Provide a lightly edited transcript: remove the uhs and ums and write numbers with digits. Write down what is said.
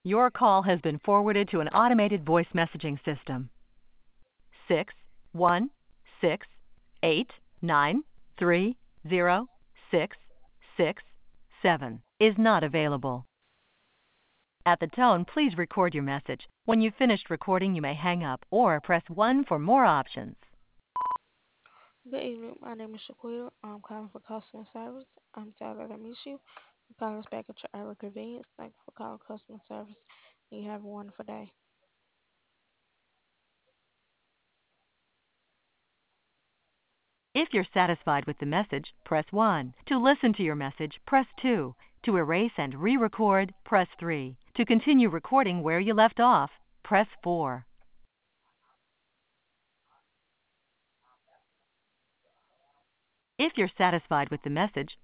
Your call has been forwarded to an automated voice messaging system. 616-893-0667 is not available. At the tone, please record your message. When you've finished recording, you may hang up or press 1 for more options. Good evening. My name is Shaquita. I'm calling for customer service. I'm sorry that I miss you. I'm calling us back at your early convenience. Thank you for calling customer service. And you have a wonderful day. If you're satisfied with the message, press 1. To listen to your message, press 2. To erase and re-record, press 3. To continue recording where you left off, press 4. If you're satisfied with the message,